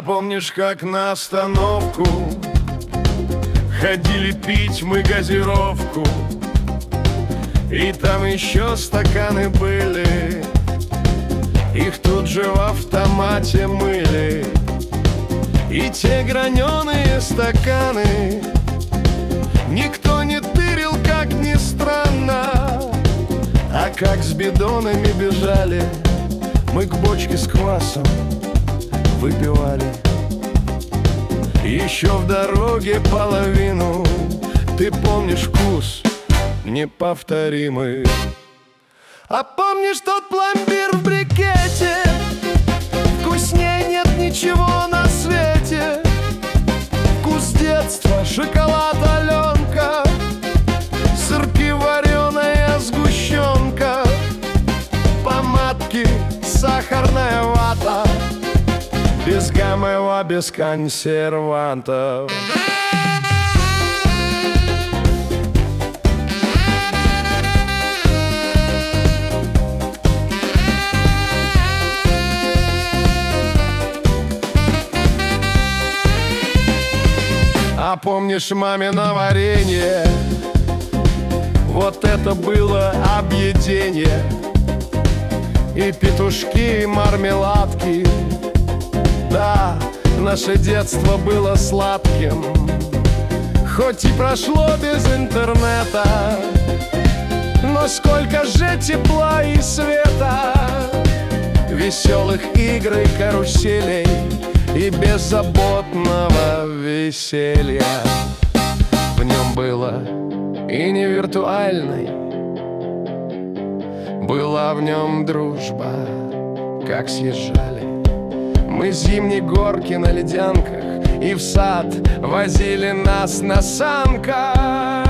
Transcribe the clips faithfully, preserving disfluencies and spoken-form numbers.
А помнишь, как на остановку ходили пить мы газировку, и там еще стаканы были, их тут же в автомате мыли. И те граненые стаканы никто не тырил, как ни странно. А как с бидонами бежали мы к бочке с квасом, выпивали. Еще в дороге половину, ты помнишь вкус неповторимый. А помнишь тот пломбир в брикете? Вкуснее нет ничего на свете. Вкус детства, шоколад Аленка, сырки, вареная сгущенка, помадки, сахарная вата, без гаммела, без консервантов. А помнишь мамино варенье? Вот это было объедение. И петушки, и мармеладки. Да, наше детство было сладким, хоть и прошло без интернета. Но сколько же тепла и света, веселых игр и каруселей, и беззаботного веселья. В нем было и не виртуальной, была в нем дружба, как съезжали мы с зимней горки на ледянках, и в сад возили нас на санках.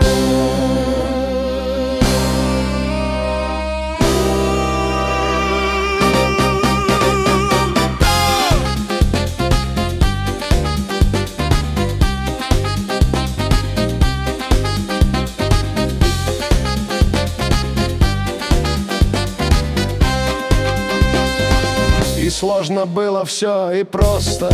И сложно было все, и просто,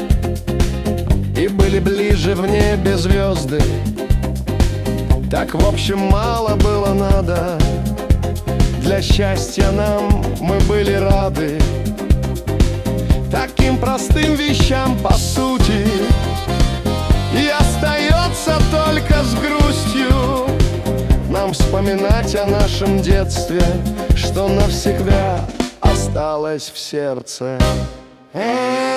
и были ближе в небе звезды. Так, в общем, мало было надо, для счастья нам мы были рады. Таким простым вещам, по сути, и остается только с грустью нам вспоминать о нашем детстве, что навсегда осталось в сердце.